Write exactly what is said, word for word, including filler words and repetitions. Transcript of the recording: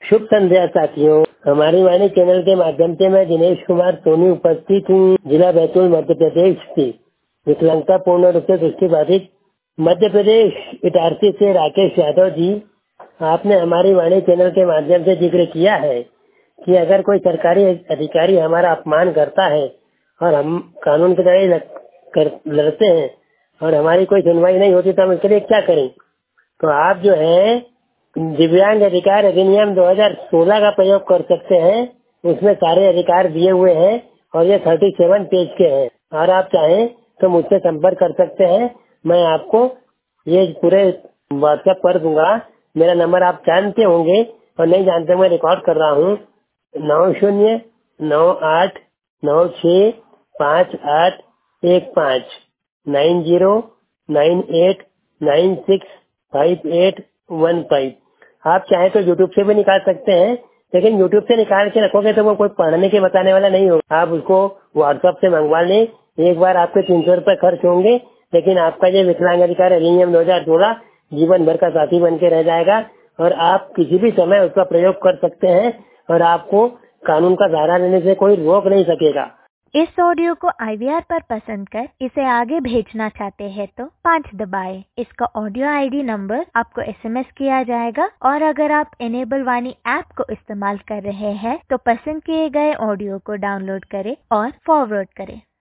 शुभ संध्या साथियों, हमारी वाणी चैनल के माध्यम से मैं दिनेश कुमार सोनी उपस्थित हूँ। जिला बैतूल मध्य प्रदेश से विकलांगता पूर्ण रूप से दृष्टिबाधित मध्य प्रदेश इटारसी से राकेश यादव जी। आपने हमारी वाणी चैनल के माध्यम से जिक्र किया है कि अगर कोई सरकारी अधिकारी हमारा अपमान करता है और हम कानून के तहत लड़ते हैं और हमारी कोई सुनवाई नहीं होती तो हम इसके लिए क्या करें। तो आप जो है दिव्यांग अधिकार अधिनियम दो हज़ार सोलह का प्रयोग कर सकते हैं। उसमें सारे अधिकार दिए हुए हैं और ये सैंतीस पेज के हैं और आप चाहें तो मुझसे संपर्क कर सकते हैं। मैं आपको ये पूरे व्हाट्सएप कर दूंगा। मेरा नंबर आप जानते होंगे और नहीं जानते, मैं रिकॉर्ड कर रहा हूँ। नौ शून्य नौ आठ नौ छः पाँच आठ एक पाँच nine zero nine eight nine six five eight one five. आप चाहे तो यूट्यूब से भी निकाल सकते हैं, लेकिन यूट्यूब से निकाल के रखोगे तो वो कोई पढ़ने के बताने वाला नहीं होगा। आप उसको व्हाट्सएप से मंगवा लें। एक बार आपके तीन सौ रूपये खर्च होंगे, लेकिन आपका ये विकलांग अधिकार अधिनियम दो हजार सोलह जीवन भर का साथी बन के रह जाएगा और आप किसी भी समय उसका प्रयोग कर सकते हैं और आपको कानून का सहारा लेने से कोई रोक नहीं सकेगा। इस ऑडियो को आई वी आर पर पसंद कर इसे आगे भेजना चाहते हैं तो पाँच दबाएं। इसका ऑडियो आई डी नंबर आपको एस एम एस किया जाएगा और अगर आप इनेबल वाणी ऐप को इस्तेमाल कर रहे हैं तो पसंद किए गए ऑडियो को डाउनलोड करें और फॉरवर्ड करें।